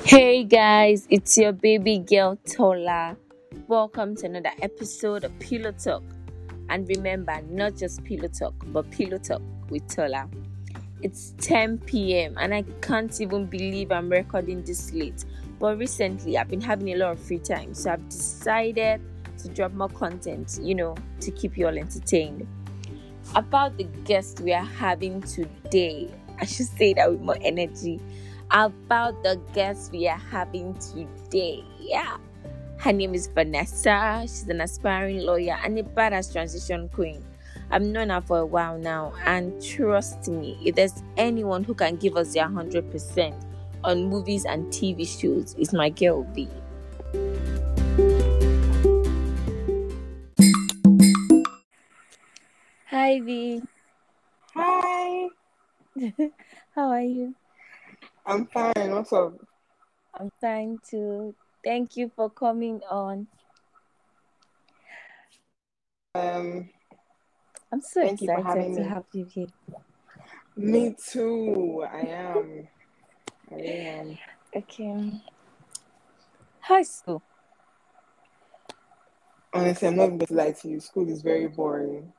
Hey guys, it's your baby girl Tola. Welcome to another episode of Pillow Talk. And remember, not just Pillow Talk, but Pillow Talk with Tola. It's 10 p.m. and I can't even believe I'm recording this late. But recently, I've been having a lot of free time, so I've decided to drop more content, to keep you all entertained. About the guest we are having today, I should say that with more energy. About the guest we are having today. Yeah. Her name is Vanessa. She's an aspiring lawyer and a badass transition queen. I've known her for a while now, and trust me, if there's anyone who can give us their 100% on movies and TV shows, it's my girl V. Hi V. Hi, How are you? I'm fine. What's up? I'm fine too. Thank you for coming on. Um, I'm so Thank you for excited having to me. have you here. Me too. I am. I really am. Okay. High school. Honestly, I'm not even going to lie to you. School is very boring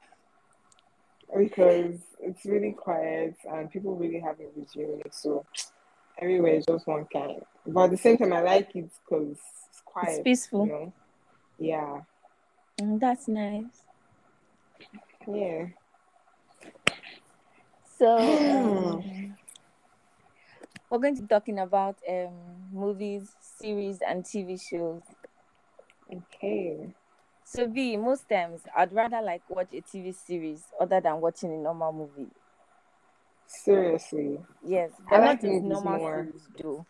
because it's really quiet and people really haven't resumed. So everywhere is just one kind. But at the same time, I like it because it's It's quiet. peaceful. Yeah, That's nice. yeah. So, we're going to be talking about movies, series, and TV shows. Okay. So, V, most times I'd rather watch a TV series other than watching a normal movie. Seriously, Yes, I but not like just movies normal more. series, though.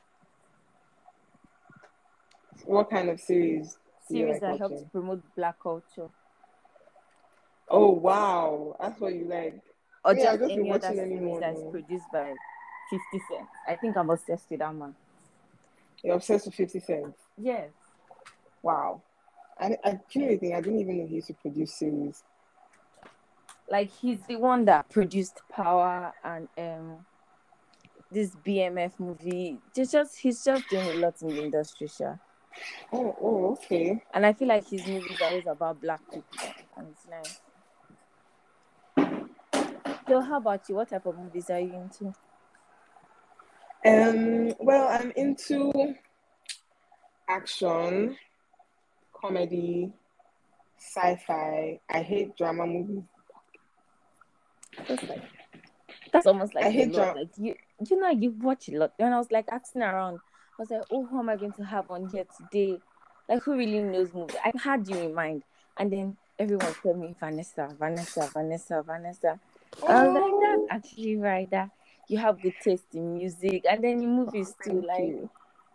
What kind of series do you Series like that help to watching? promote Black culture, Oh wow, that's what you like. or Me, I'll just just be any other watching series anyone. that is No. produced by 50 Cent. I think I'm obsessed with that man. You're obsessed with 50 Cent. Yes. Wow. I genuinely think I didn't even know he used to produce series. He's the one that produced Power and this BMF movie. He's just doing a lot in the industry, sure. Oh, okay. And I feel like his movies are always about Black people, and it's nice. So, how about you? What type of movies are you into? Well, I'm into action, comedy, sci-fi. I hate drama movies. That's that's almost I like a hate lot. drama. You watch a lot. When I was asking around, I was like, oh, who am I going to have on here today? Like, who really knows movies? I had you in mind, and then everyone's telling me Vanessa, Vanessa, Vanessa, Vanessa. And I was like, that's Oh, actually right. That you have good taste in music, and then in movies too. thank you.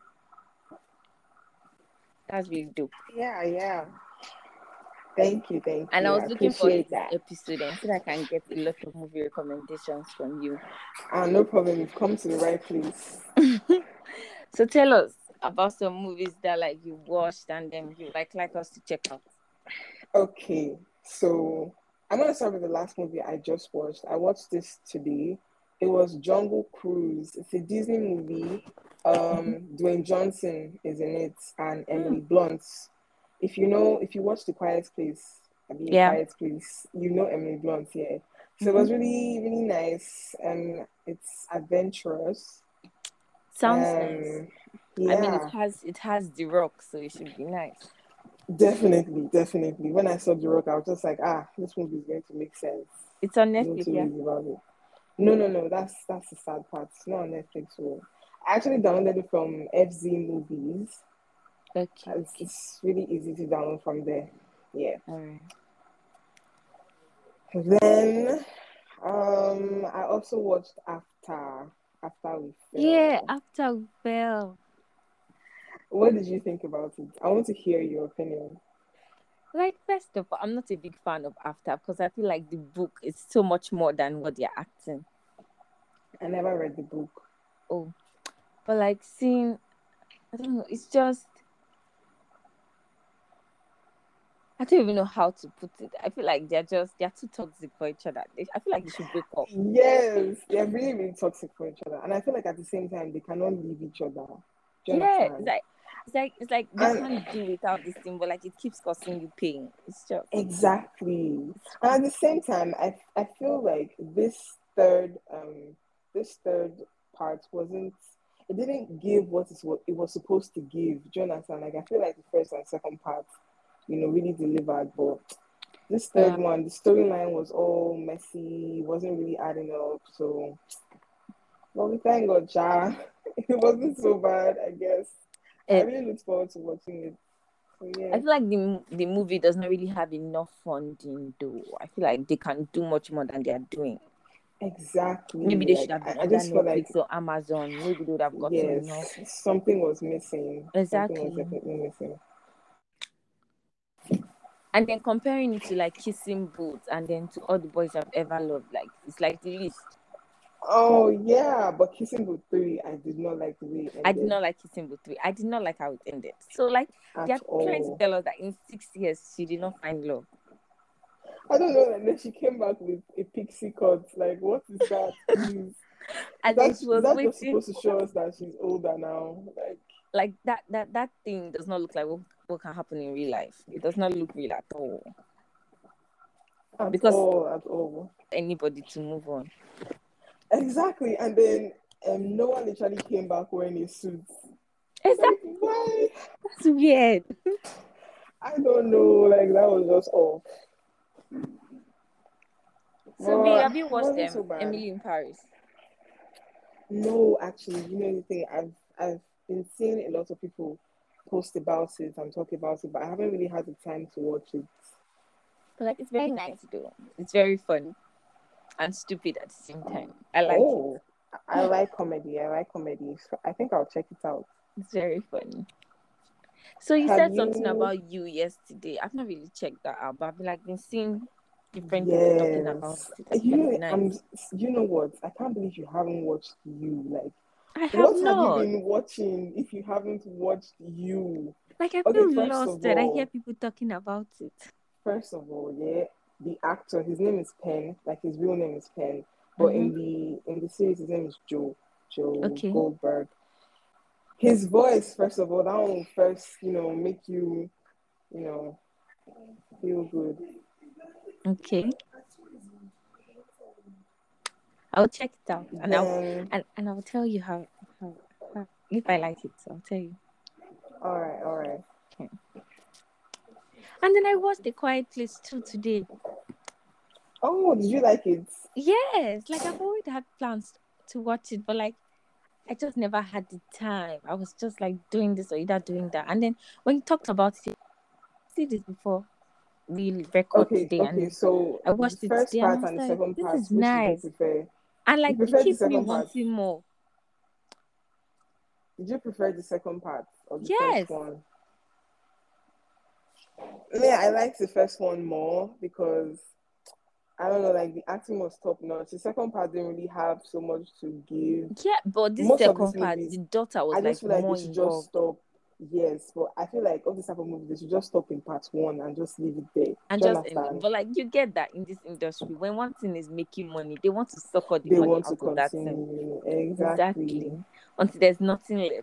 That's really dope. Yeah. Thank you, thank And I you. I was looking forward to appreciate this that. episode and so that I can get a lot of movie recommendations from you. No problem. You've come to the right place. So tell us about some movies that you watched and then you like us to check out. Okay, so I'm gonna start with the last movie I just watched. I watched this today. It was Jungle Cruise. It's a Disney movie. Dwayne Johnson is in it and Hmm. Emily Blunt. If you watch The Quiet Place, A Yeah. Quiet Place, you know Emily Blunt, yeah. So it Mm-hmm. was really, really nice and it's adventurous. Sounds nice. Um, I mean, yeah. it has The Rock, so it should be nice. Definitely. When I saw The Rock, I was just like, this movie is going to make sense. It's on No Netflix, two yeah. ways about it. No. That's the sad part. It's not on Netflix. So I actually downloaded it from FZ Movies. Okay. It's really easy to download from there. Yeah. All right. Then I also watched After We Yeah. Fell. After We Fell. What did you think about it? I want to hear your opinion. First of all, I'm not a big fan of After because I feel like the book is so much more than what they're acting. I never read the book. Oh, but seeing, I don't know. It's just I don't even know how to put it. I feel like they're too toxic for each other. I feel like they should break up. Yes, they're really, really toxic for each other. And I feel like at the same time, they cannot leave each other. Do you Yeah, understand? it's like you And can't do without this thing, but like it keeps causing you pain. It's just exactly. it's And at the same time, I feel like this third part wasn't, it didn't give what it was supposed to give. Do you understand? Like I feel like the first and second part, really delivered, but this third yeah. one, the storyline was all messy, wasn't really adding up. So, well, we thank God, Ja. It wasn't so bad, I guess. I It, really look forward to watching it. So I yeah, feel like the movie does not really have enough funding though. I feel like they can do much more than they are doing. Maybe exactly. they should Like have been I under just feel like Netflix or Amazon. Maybe they would have gotten enough. yes, something was missing. Something was Exactly. definitely missing. And then comparing it to like Kissing Booth and then to All the Boys I've Ever Loved, like it's like the list. Oh yeah, but Kissing Booth 3, I did not like the way it I did ended not like Kissing Booth 3. I did not like how it ended. So like at they're trying to all. tell us that in 6 years she did not find love. I don't know. And then she came back with a pixie cut. Like, what is that, please? And then she Is was that just waiting supposed to show us that she's older now? Like, like that thing does not look like what can happen in real life. It does not look real at all. Because at all. anybody to move on. Exactly. And then Noah literally came back wearing a suit. Like, Exactly. why? That's weird. I don't know. Like, that was just off. So B, But have you it watched wasn't so bad. Emily in Paris? No, actually, the thing, I've been seeing a lot of people post about it and talk about it, but I haven't really had the time to watch it. But like it's very nice though. It's very fun and stupid at the same time. I like it. Oh, I like comedy. I like comedy. So I think I'll check it out. It's very funny. So you Have said something you? about You yesterday. I've not really checked that out, but I've like been seeing different people talking about Yes. it. I feel like it's I'm. nice. You know what? I can't believe you haven't watched You. Like, I have what have you not. been watching if you haven't watched You? Like I Okay, feel lost when I hear people talking about it. yeah, the actor, his name is Penn. Like his real name is Penn, but Mm-hmm. in the series, his name is Joe Okay. Goldberg. His voice, first of all, that one will first, make you know, feel good. Okay. I'll check it out and Then, I'll tell you how if I like it. I'll tell you. all right. Okay. And then I watched The Quiet Place too today. Oh, did you like it? Yes, like I've always had plans to watch it, but like I just never had the time. I was just like doing this or either doing that. And then when you talked about it, I see this before we record today, Okay. and So I the watched it first today, and I part was and the like, second this part, is which did you nice, prefer? and You like it preferred the keeps me second part. wanting more. Did you prefer the second part or the first Yes, one? Yeah, I liked the first one more because I don't know, like the acting was top notch. The second part didn't really have so much to give. yeah, but this Most of these second part, the movies, daughter was I just like feel like they more should just involved. stop. Yes, but I feel like all these type of movies, they should just stop in part one and just leave it there. And Do you just end it. understand? But like you get that in this industry, when one thing is making money, they want to suck all the They money want to out of that thing. continue. Exactly. Exactly. Until there's nothing left.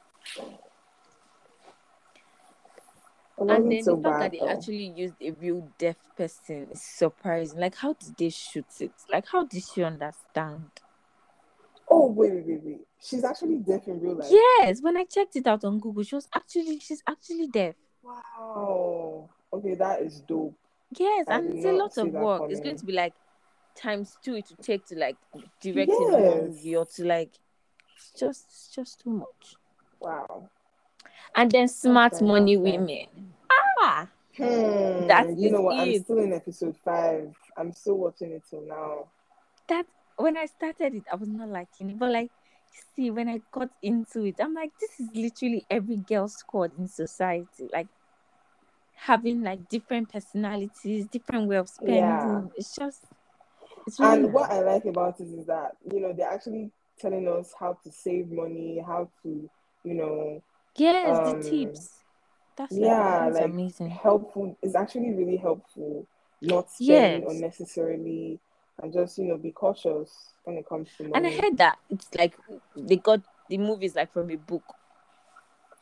It And wasn't then the so fact that bad they though. actually used a real deaf person is surprising. Like, how did they shoot it? Like, how did she understand? Oh, wait. She's actually deaf in real life. Yes, when I checked it out on Google, she's actually deaf. Wow. Okay, that is dope. Yes, I and did it's a not lot see of that work. It's going coming. to be like times two it to take to like direct a normal Yes. movie or to like it's just too much. Wow. And then That's smart fair. money That's fair. women. Ah, that You is know what? I'm it. still in episode 5. I'm still watching it till now. That when I started it, I was not liking it, but like, see, when I got into it, I'm like, this is literally every girl squad in society, like having like different personalities, different way of Yeah. spending. It's really And nice. what I like about it is that, they're actually telling us how to save money, how to, you know, Yes, the um, tips. yeah, That's like amazing. helpful. It's actually really helpful not spend Yes, unnecessarily and just, be cautious when it comes to and I money. heard that it's like they got the movies like from a book.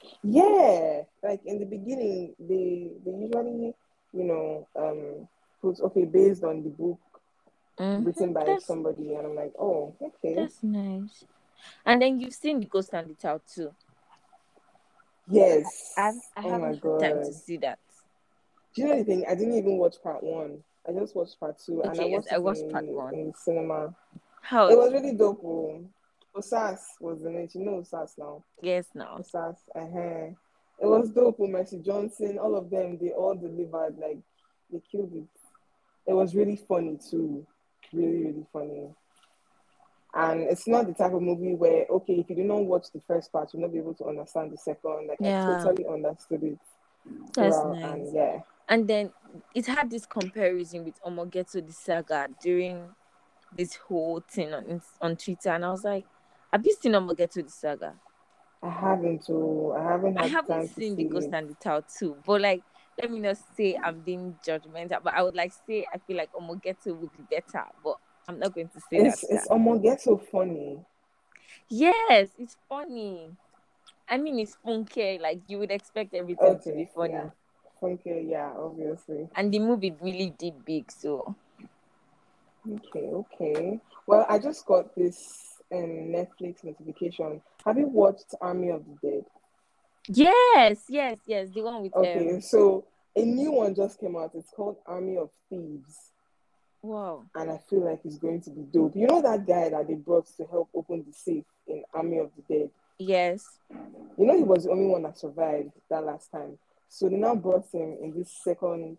Yeah, like in the beginning, they usually, you know, put okay based on the book written by That's somebody, and I'm like, oh, okay, that's nice. And then you've seen the Ghost and the Child too. I yes. Oh my haven't had time to God. see that. Do you know anything? I didn't even watch part one. I just watched part two, and I Okay, yes, watched I it watched part one. in cinema. How It was was it? really dope. Oh. Osas was in it. You know Osas now. Yes, now. Osas. It was dope. Oh, Mercy Johnson, all of them, they all delivered. Like they killed it. It was really funny too. Really, really funny. And it's not the type of movie where, okay, if you do not watch the first part, you'll not be able to understand the second. Like I Yeah, totally understood it that's throughout, and nice. yeah. And then it had this comparison with Omogeto the Saga during this whole thing on Twitter, and I was like, have you seen Omogeto the Saga? I haven't I had haven't time to seen the see Ghost it. and the Tower too, but like, let me not say I'm being judgmental, but I would like say I feel like Omogeto would be better, but I'm not going to say that. It's almost get so funny. Yes, it's funny. I mean, it's funky. Like you would expect everything to be Okay, yeah. funny, Funky, yeah, obviously. and the movie really did big. So Okay, okay. Well, I just got this Netflix notification. Have you watched Army of the Dead? yes, yes, yes, the one with Okay, so a new one just came out. It's called Army of Thieves, wow, and I feel like it's going to be dope. You know that guy that they brought to help open the safe in Army of the Dead? yes, You know he was the only one that survived that last time. So they now brought him in this second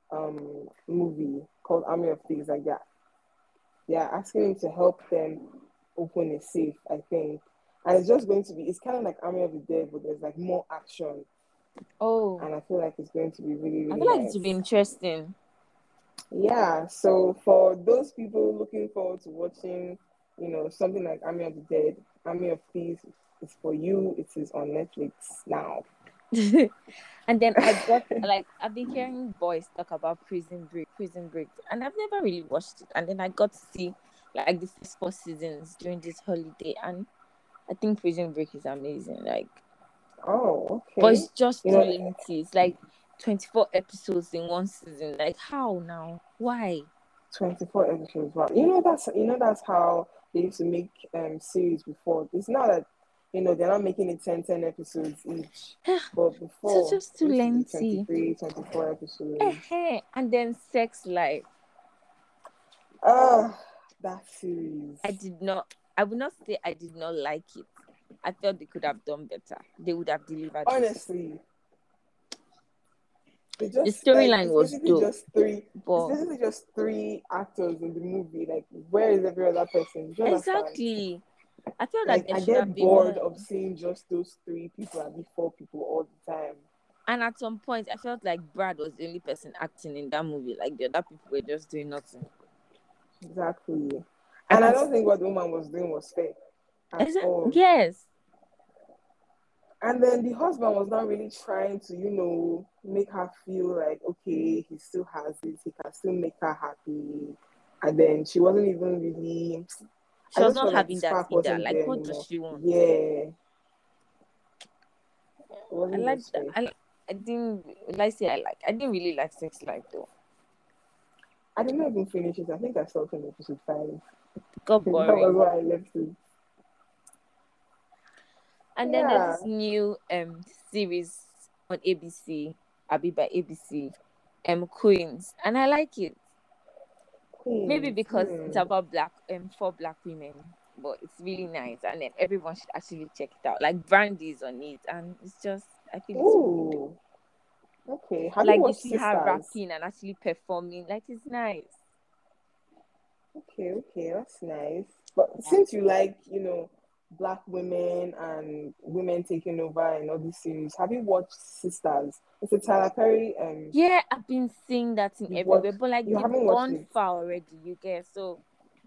movie called Army of Thieves. Like that, yeah, asking him to help them open a safe, I think. And it's just going to be, it's kind of like Army of the Dead, but there's like more action. oh, And I feel like it's going to be really, I really feel like it would be nice. interesting. Yeah, so for those people looking forward to watching, something like Army of the Dead, Army of Thieves is for you. It is on Netflix now. And then I got like I've been hearing boys talk about Prison Break, and I've never really watched it. And then I got to see like the first 4 seasons during this holiday, and I think Prison Break is amazing. Like, Oh, but okay. it's just You too know, lengthy. It's like 24 episodes in one season. Like, how now? Why? 24 episodes. Wow. That's how they used to make series before. It's not that they're not making it 10 episodes each. But It's before just it too used to be lengthy. 23, 24 episodes. And then Sex Life. Ah, that series. I did not. I would not say I did not like it. I felt they could have done better. They would have delivered better. Honestly, they The just like storyline was dope, it's but basically just three actors in the movie. Like, where is every other person? Do you understand? exactly. I felt that Like, there I should have get been bored more. of seeing just those three people and be four people all the time. And at some point, I felt like Brad was the only person acting in that movie. Like the other people were just doing nothing. Exactly. I And I could. don't think what the woman was doing was fair at all. Yes. And then the husband was not really trying to, make her feel like, okay, he still has it, he can still make her happy. And then she wasn't even really, She I was just not felt like the having that spark either. wasn't Like, there what does anymore. she want? Yeah, it I wasn't like just that. fair. I didn't. Like say I like. I didn't really like Sex Life though. I didn't even finish it. I think I stopped in episode 5. It got That was boring. why I left it. And then there's Yeah, this new series on ABC, Abi by ABC, Queens, and I like it. Maybe Queens. because it's about four black women, but it's really nice, and then everyone should actually check it out. Like Brandy's on it, and it's just I feel it's good. Ooh, okay. Have you Like you watched see her Sisters? rapping and actually performing, like it's nice. Okay, okay, that's nice. But since you like, black women and women taking over in all these series, have you watched Sisters? It's a Tyler Perry. Yeah, I've been seeing that in You've everywhere, watched? but like You they've haven't watched gone it. far already. You get so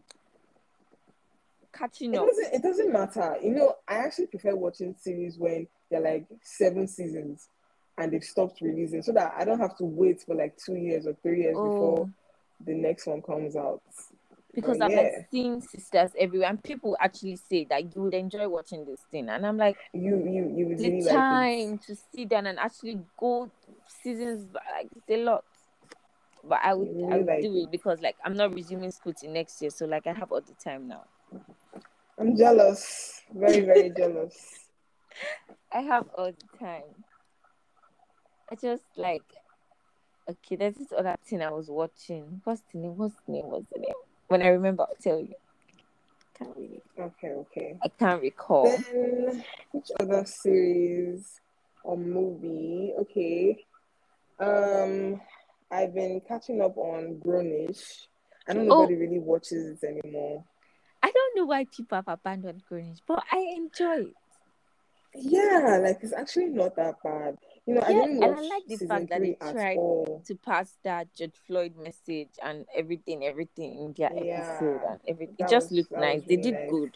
catching It up. doesn't. It doesn't matter. I actually prefer watching series when they're like 7 seasons and they've stopped releasing, so that I don't have to wait for like 2 years or 3 years before Oh, the next one comes out. because But I've like yeah, seen sisters everywhere, and people actually say that you would enjoy watching this thing, and I'm like, you would the really like it. time to sit down and actually go seasons back, like it's a lot. But You I really would like do it. it because like I'm not resuming school till next year, so like I have all the time now. I'm jealous. Very, very jealous. I have all the time. I just like, okay, there's this other thing I was watching. What's the name? What's the name? What's the name? When I remember, I'll tell you. Can't really. Okay, okay. I can't recall. Then which other series or movie? Okay. Um, I've been catching up on Grownish. I know Oh, nobody really watches it anymore. I don't know why people have abandoned Greenwich, but I enjoy it. Yeah, like it's actually not that bad. I Yeah, didn't and I watch like the season fact that they three at tried all. to pass that George Floyd message and everything in their episode Yeah, and everything. It that just was looked that nice. was They really did nice. good.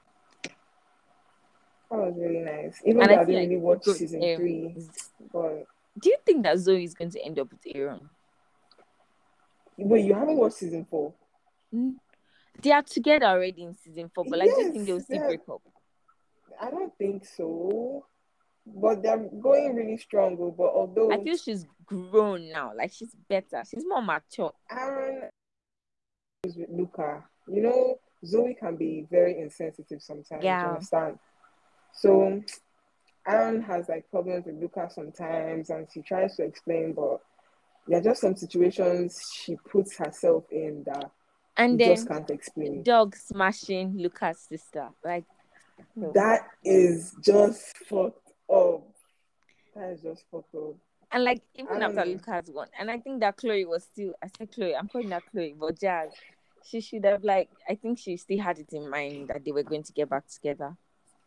That was really nice. Even And though I I feel didn't like really watch season three, but do you think that Zoe is going to end up with Aaron? wait, you haven't watched season four? Mm, they are together already in season 4, but like, do you think Yes, they'll still break up? I don't think so. But they're going really strong. But I although feel she's grown now. Like, she's better. She's more mature. Aaron is with Luca, Zoe can be very insensitive sometimes. You Yeah. understand? So Aaron has like problems with Luca sometimes, and she tries to explain, but there are just some situations she puts herself in that you And just then can't explain. dog smashing Lucas' sister. Like, no. That is just fucked up. That is just fucked up. And like, I even don't after know. Lucas won, and I think that Chloe was still, I said Chloe, I'm calling her Chloe, but Jazz, she should have, like, I think she still had it in mind that they were going to get back together.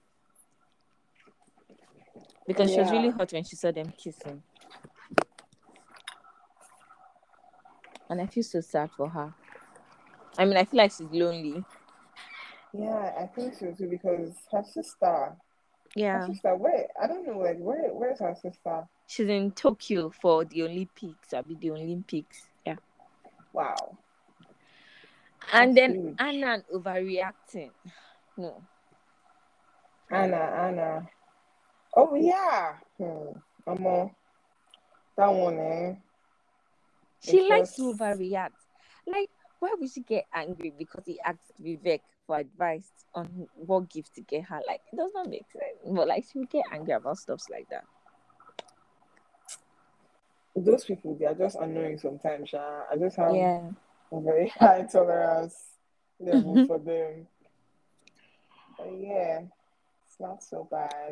Because she was really Yeah. hot when she saw them kissing. And I feel so sad for her. I mean, I feel like she's lonely. Yeah, I think so too because her Yeah. sister, where I don't know, like where's her sister? She's in Tokyo for the Olympics. I'll be the Olympics. Yeah. Wow, And that's then huge. Anna overreacting. No. Anna. Oh yeah. That one, She it's likes just to overreact. Like, why would she get angry because he asked Vivek for advice on what gift to get her? Like, it does not make sense. But like, she would get angry about stuff like that. those people. They are just annoying sometimes. I just have Yeah. a very high tolerance level for them. But yeah, it's not so bad.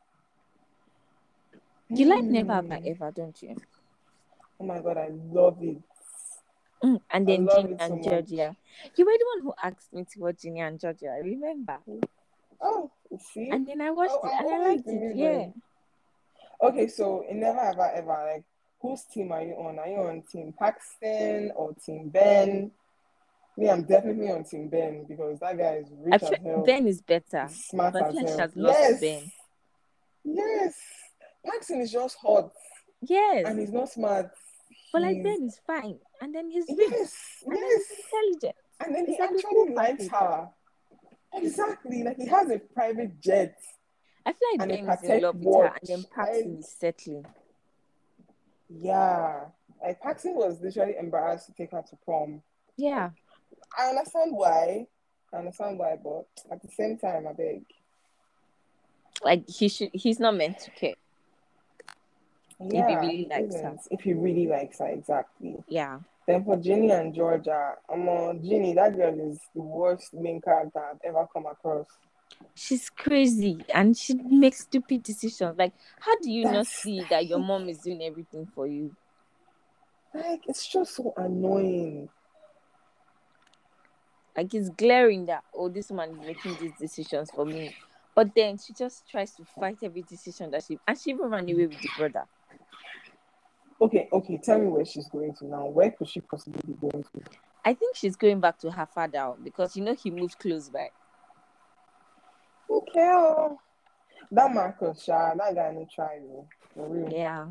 You like Never Have I Hmm. Ever, don't you? Oh my god, I love it. And I then love Ginny it so and much. Georgia. You were the one who asked me to watch Ginny and Georgia. I remember. Oh, you see? And then I watched Oh, it I'm and I always liked it. Yeah. delivering. Okay, so in Never Have I Ever, like, whose team are you on? Are you on Team Paxton or Team Ben? Me, I'm definitely on Team Ben because that guy is I rich feel as hell. Ben is better, He's smart but I as feel like she hell. has lost Yes, Ben. yes. Paxton is just hot Yes. and he's not smart. But like He's Ben is fine. And then he's rich. yes, And then yes. he's intelligent. And then It's he like a full actually likes package. her. Exactly. Like he has a private jet I feel like and a Ben is in Patek love with her and then watch. Paxton is settling. Yeah. Like Paxton was literally embarrassed to take her to prom. Yeah. I understand why. But at the same time, I beg. Like he's not meant to care if he Yeah, really he likes her. isn't. If he really likes her, exactly. Yeah. Then for Ginny and Georgia, Ginny, that girl is the worst main character I've ever come across. She's crazy and she makes stupid decisions. Like, how do you not That's see that your mom is doing everything for you? like it's just so annoying. Like, it's glaring that, oh, this woman is making these decisions for me. But then she just tries to fight every decision and she even ran away with the brother. Okay, tell me where she's going to now. Where could she possibly be going to? I think she's going back to her father because he moved close by. Okay, oh. That Marcus, that guy no try you. For real. Yeah.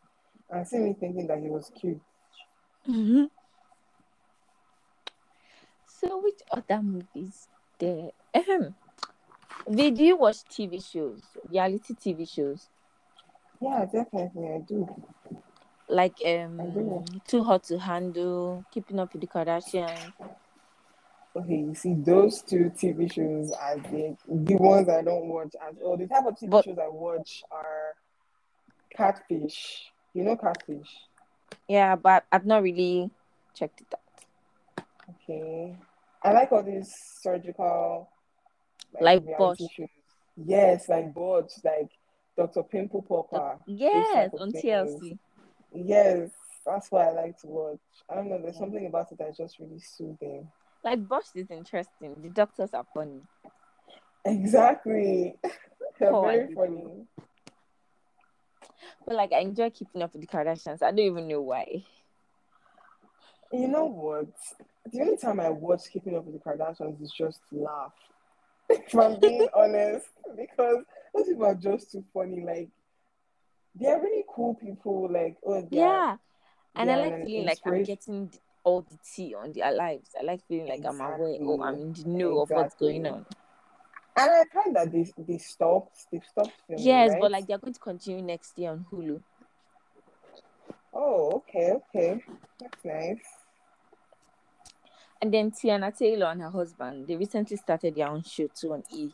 I see me thinking that he was cute. Mm-hmm. So which other movies there? Do you watch TV shows, reality TV shows? Yeah, definitely, I do. Like I do. Too Hot to Handle, Keeping Up with the Kardashians. Okay, you see, those two TV shows are the ones I don't watch at all. The type of TV But shows I watch are Catfish. You know Catfish? yeah, but I've not really checked it out. Okay. I like all these surgical like Like reality Bosch. shows. Yes, like Bots, like Dr. Pimple Popper, those Yes, type of on things. TLC. Yes, that's what I like to watch. I don't know, there's Yeah. something about it that's just really soothing. Like Bosch is interesting. The doctors are funny. Exactly. They're Oh, I very did too. funny. But like I enjoy Keeping Up with the Kardashians. I don't even know why. You know what? The only time I watch Keeping Up with the Kardashians is just to laugh. If I'm being honest, because those people are just too funny. Like they're really cool people. Like oh, Yeah. And they I are like an feeling like I'm inspiration. getting all the tea on their lives. I like feeling like I'm aware or I'm Exactly, in the know of what's going exactly. on. And I've heard that they've stopped filming, Yes, but right? like they're going to continue next year on Hulu. Oh, okay, okay, that's nice. And then Tiana Taylor and her husband, they recently started their own show too on E.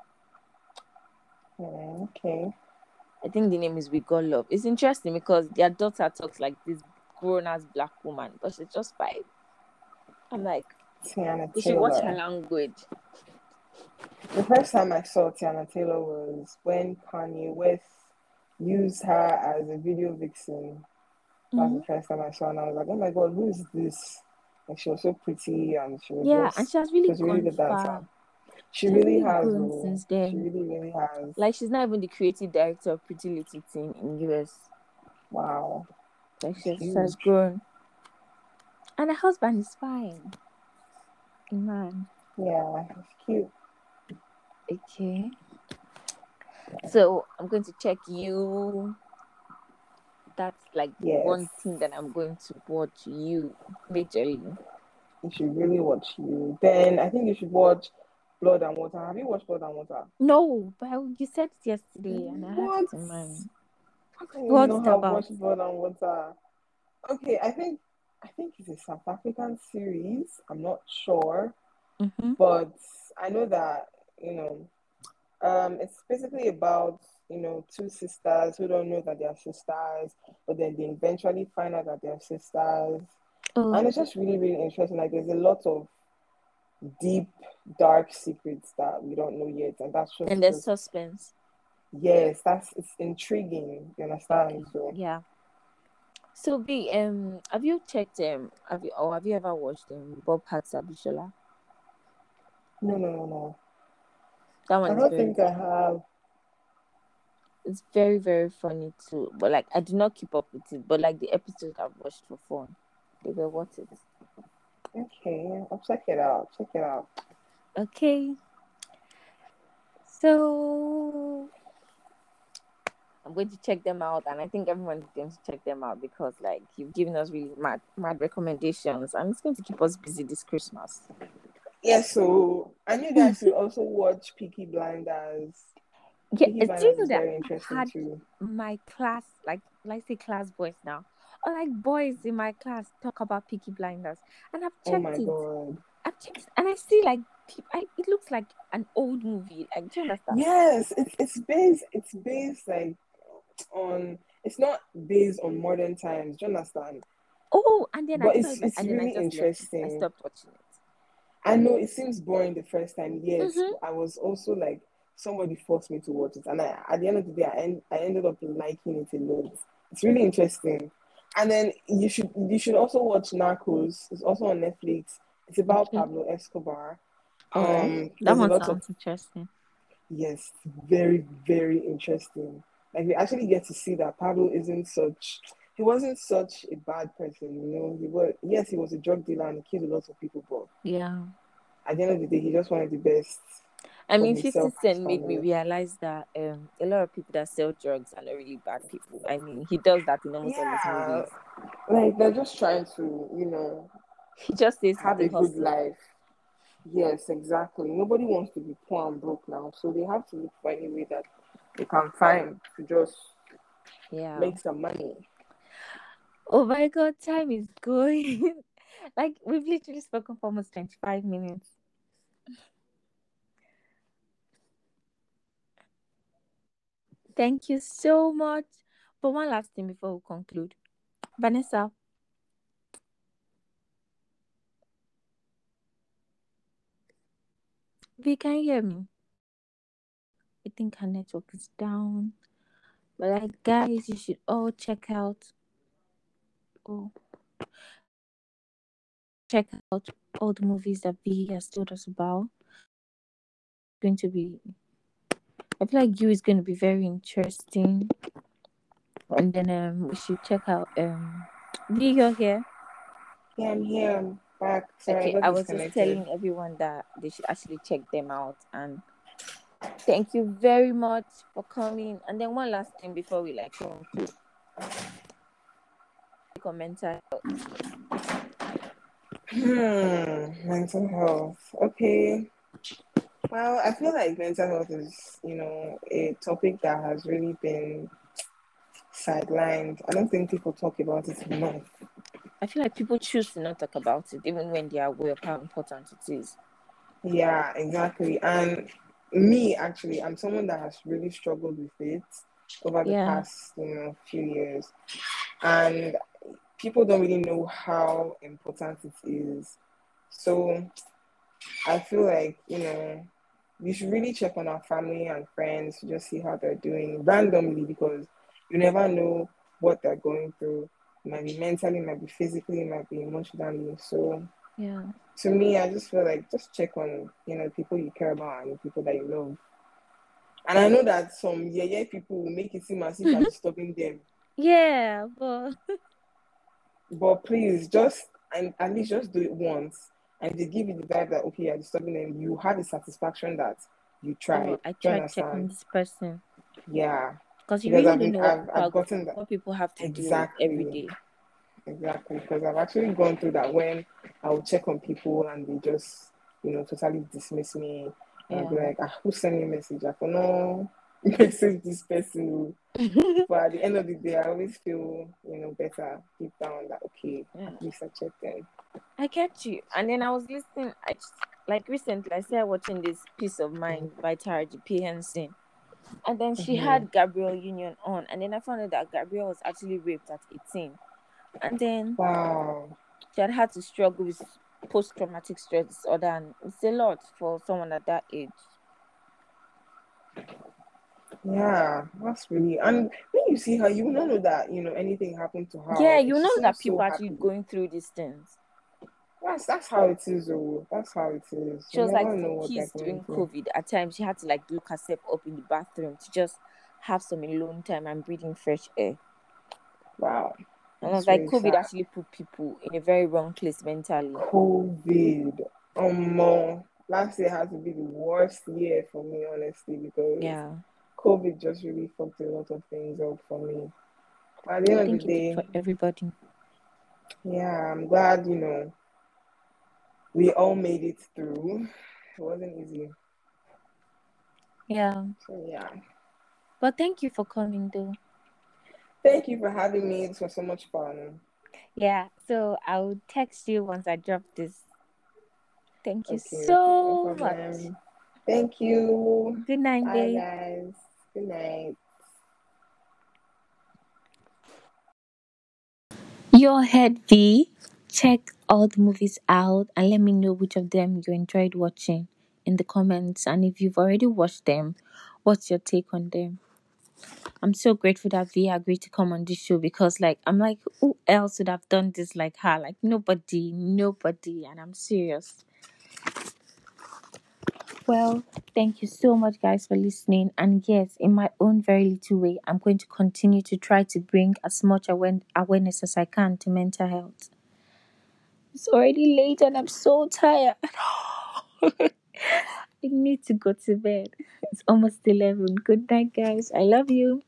Okay. I think the name is We Got Love. It's interesting because their daughter talks like this grown ass black woman, but she's just 5. I'm like, Tiana you should watch her Taylor. language. The first time I saw Tiana Taylor was when Kanye West used her as a video vixen. That's Mm-hmm. the first time I saw her, and I was like, oh my god, who is this? And she was so pretty, and Yeah, and she has she really was a really gone good dancer. far. She She has really really has, grown though. since She then. really, really has. Like she's not even the creative director of Pretty Little Thing in US. Wow, Like it's she has huge. grown. And her husband is fine. Man. Yeah, it's cute. Okay. So I'm going to check you. That's like the Yes, one thing that I'm going to watch you majorly. you should really watch you. Then I think you should watch Blood and Water. Have you watched Blood and Water? No, but you said it yesterday and I had What? it in mind. How can you What's not it have about? watched Blood and Water? Okay, I think it's a South African series. I'm not sure, Mm-hmm. but I know that you know it's basically about two sisters who don't know that they're sisters, but then they eventually find out that they're sisters, Oh, and it's just really really interesting. Like there's a lot of deep dark secrets that we don't know yet, and that's then just there's just suspense. yes, it's intriguing. You understand? Okay. So Yeah. So B, have you checked have you ever watched Bob Hearts Abishola? no no no no, That I one is don't very think I have. it's very, very funny too. But like I do not keep up with it. But like the episodes I've watched for fun. They were worth it. Okay, I'll check it out. Check it out. Okay. So I'm going to check them out, and I think everyone is going to check them out because, like, you've given us really mad recommendations, and it's going to keep us busy this Christmas. Yeah, so and you guys should also watch Peaky Blinders. Yeah, Peaky do you Blinders know is that very I've interesting had too. my class, like, let's say class boys now, or like boys in my class talk about Peaky Blinders, and I've Oh checked my it. god. And I see like it looks like an old movie. Like, do you understand? Yes, it's based like on it's not based on modern times, do you understand? Oh, and then I But saw it's it, it's and then I really just left it. I interesting. stopped watching it. I know it seems boring the first time, yes, Mm-hmm. but I was also like somebody forced me to watch it, and at the end of the day, I ended up liking it a lot. It's really interesting, and then you should also watch Narcos. It's also on Netflix. It's about Okay. Pablo Escobar. Oh, that There's a one lot of sounds interesting. yes, very very interesting. Like we actually get to see that Pablo isn't such. He wasn't such a bad person, He was yes, he was a drug dealer and he killed a lot of people, but Yeah. at the end of the day, he just wanted the best I for mean, 50 himself and his Cent made me family. realize that a lot of people that sell drugs are not really bad people. I mean, he does that in almost all his Yeah, movies. like they're just trying to, He just says it's have the a good hustle. life. Yes, exactly. Nobody wants to be poor and broke now, so they have to look for any way that they can find to just Yeah. make some money. Oh my god, time is going. Like we've literally spoken for almost 25 minutes. Thank you so much. But one last thing before we conclude. Vanessa, we can you hear me. I think her network is down. But like guys, you should all oh check out all the movies that V has told us about. Going to be I feel like you is going to be very interesting. And then we should check out V, you're here. Yeah, I'm here. I'm back. Sorry, I Okay, got I was just disconnected. telling everyone that they should actually check them out. And thank you very much for coming. And then one last thing before we like conclude mental health. Mental health. Okay. Well, I feel like mental health is, a topic that has really been sidelined. I don't think people talk about it enough. I feel like people choose to not talk about it even when they are aware of how important it is. Yeah, exactly. And me, actually, I'm someone that has really struggled with it over the Yeah. past, few years. And people don't really know how important it is. So I feel like, we should really check on our family and friends to just see how they're doing randomly because you never know what they're going through. It might be mentally, it might be physically, it might be emotionally. So Yeah. to me, I just feel like just check on, people you care about and people that you love. And I know that some yeah people will make it seem as if you're disturbing them. Yeah, but But please just and at least just do it once. And they give you the vibe that okay, you're disturbing them, you have the satisfaction that you oh, tried. I Do you tried to check on understand? this person Yeah. because you Because really I've don't been know I've gotten that what people have to deal with every exactly. day. Exactly. Because I've actually gone through that when I would check on people and they just, totally dismiss me. And I'll be Yeah. like, who sent me a message? I can no message this person. But at the end of the day, I always feel, better deep down that okay, at Yeah. least I checked in. I get you. And then I was listening. I just like recently I started watching this Peace of Mind by Taraji P Henson, and then she Mm-hmm. had Gabrielle Union on, and then I found out that Gabrielle was actually raped at 18, and then Wow. she had to struggle with post traumatic stress disorder, and it's a lot for someone at that age. Yeah, that's really and when you see her, you will not know that, anything happened to Yeah, her. you She know that seems so people are actually happy. going through these things. That's how it is, oh. That's how it is. She You was like never know for what they're kids going during through. COVID. At times, she had to like look herself up in the bathroom to just have some alone time and breathing fresh air. Wow. And I was That's like, really COVID sad. actually put people in a very wrong place mentally. COVID. Last year had to be the worst year for me, honestly, because Yeah, COVID just really fucked a lot of things up for me. But at the end I of the think it did day, for everybody. yeah, I'm glad, we all made it through. It wasn't easy. Yeah, So yeah. but thank you for coming, though. Thank you for having me. This was so much fun. Yeah, so I'll text you once I drop this. Thank you Okay, no so much. problem. Thank you. Good night, Bye, babe. guys. Good night. Your head V. Check all the movies out and let me know which of them you enjoyed watching in the comments. And if you've already watched them, what's your take on them? I'm so grateful that V agreed to come on this show because, like, I'm like, who else would have done this like her? Like, nobody, nobody. And I'm serious. Well, thank you so much, guys, for listening. And yes, in my own very little way, I'm going to continue to try to bring as much awareness as I can to mental health. It's already late and I'm so tired. I need to go to bed. It's almost 11. Good night, guys. I love you.